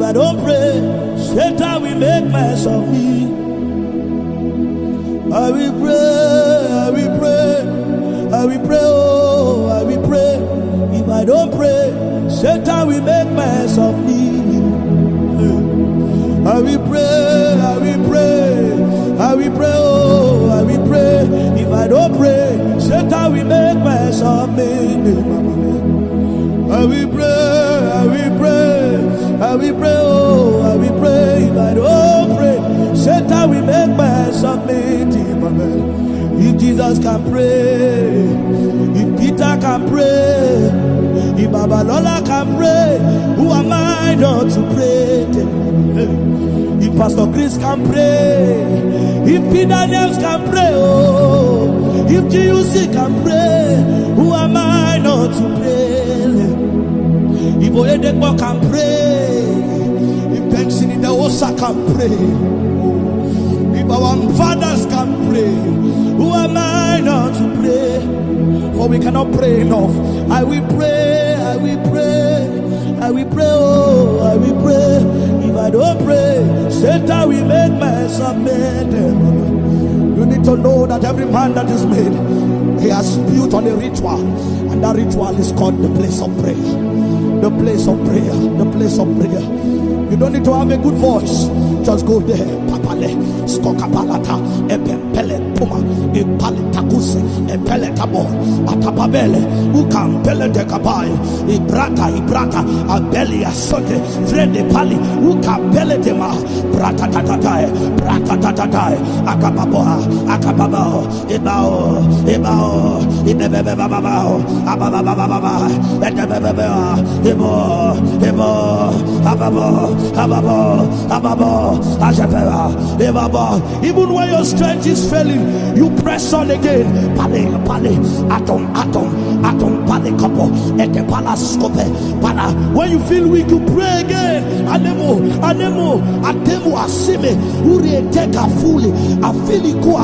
If I don't pray, Satan will make mess of me. I will pray, I will pray, I will pray, oh, I will pray. If I don't pray, Satan will make mess of me. I will pray, I will pray, I will pray, oh, I will pray. If I don't pray, Satan will make mess of me. I will pray, I will pray, I will pray, oh, I will pray. If I don't pray, Satan will make mess of me. If Jesus can pray, if Peter can pray, if Babalola can pray, who am I not to pray? If Pastor Chris can pray, if Peter Names can pray, oh, if GUC can pray, who am I not to pray? If Oyedepo can pray, if Benson in the Osa can pray, if our fathers can pray, who am I not to pray? For we cannot pray enough. I will pray, I will pray, I will pray, oh, I will pray. If I don't pray, Satan will make mess of me. You need to know that every man that is made, he has built on a ritual, and that ritual is called the place of prayer. The place of prayer, the place of prayer. You don't need to have a good voice, just go there. Papale, skokapalata, epempele puma, epalitakuse, epeletabo, atapabele, ukampele de kabai, ibrata, abelia sote, frede pali, ukampele de ma, brata tatatai, akababo, ebao, ibebebabao, abababababa, even when your strength is failing, you press on again. When you feel weak, you pray again. Anemo, asime, uri teka fully, afilikua,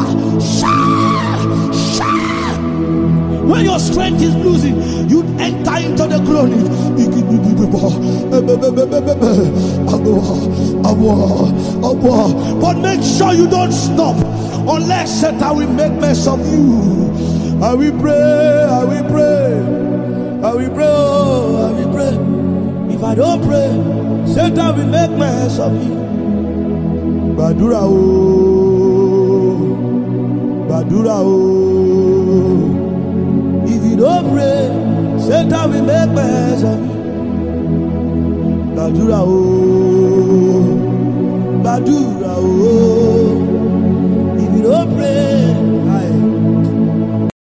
when your strength is losing, you enter into the glory. But make sure you don't stop unless Satan will make mess of you. I will pray, I will pray, I will pray, oh, I will pray. If I don't pray, Satan will make mess of me. Badura oh. If you don't pray, Satan will make mess of you. Badura oh, Badura.